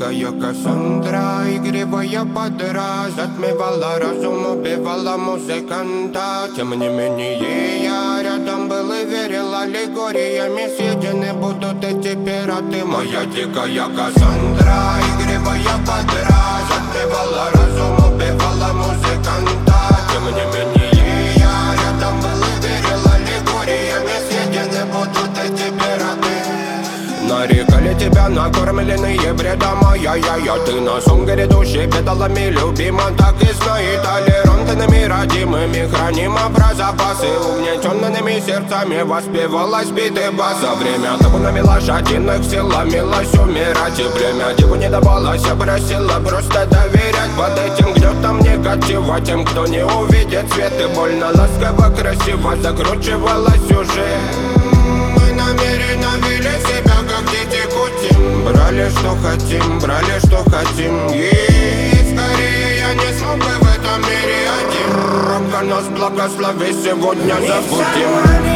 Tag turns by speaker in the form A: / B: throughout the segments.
A: дикая Кассандра, игривая подра, затмевала разум, убивала музыканта. Тем не менее я рядом был и верил, аллегориями съедены будут эти пираты. Моя дикая Кассандра, игривая подра, затмевала разум, убивала музыканта. Тем не менее я рядом был и верил, аллегориями съедены будут эти пираты. Нарекали тебя накормленные бредом, я ты на сон грядущий педалами любима. Так и знай, толерантными родимыми храним про запасы. Угнетенными сердцами воспевалась биты баса. Время табунами лошадиных сил ломилась умирать. И время диву не давалось, просила просто доверять. Под этим гнетом негатива тем, кто не увидит свет. И больно ласково, красиво закручивалась уже. Мы намеренно вели себя как дети кутим. Брали что хотим, и скорее я не смог бы в этом мире один. Ромка нас благослови, сегодня забудем.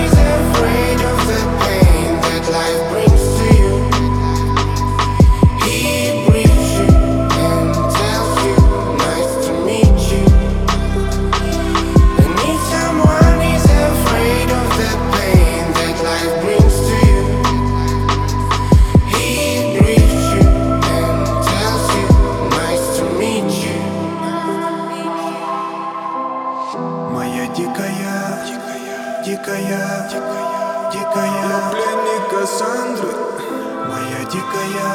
B: Я пленник Кассандры. Моя дикая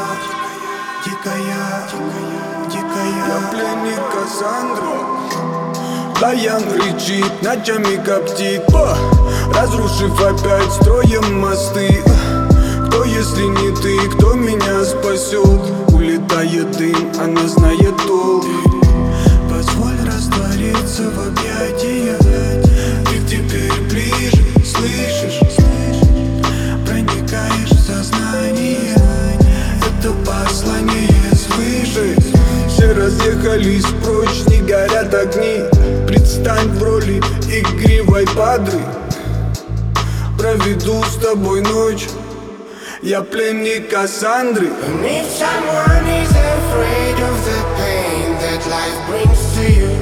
B: Я пленник Кассандры. Баян кричит, ночами коптит, разрушив опять строем мосты. Кто, если не ты, кто меня спасет? Улетает дым, она знает толк. Позволь раствориться в объятиях. Ты теперь ближе, слышишь? Проникаешь в сознание. Это послание свыше. Все разъехались прочь, не горят огни. Предстань в роли игривой падры. Проведу с тобой ночь. Я пленник Кассандры.
A: If someone is afraid of the pain that life brings to you,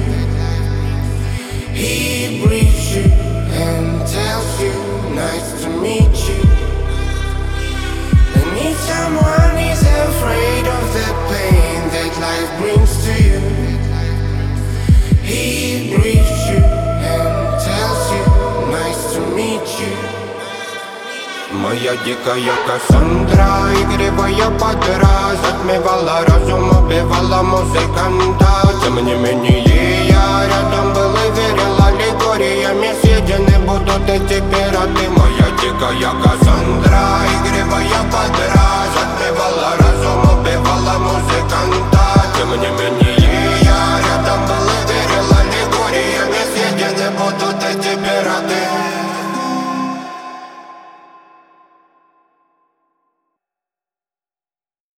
A: he breathes you and tells you, nice to meet you. And if someone is afraid of the pain that life brings to you, he breathes you and tells you, nice to meet you. Моя дикая Кассандра, игривая подра, затмевала разум, убивала музыканта. Тем не менее я рядом был и верил, аллегориями съедены будут эти пираты. Моя дикая Кассандра.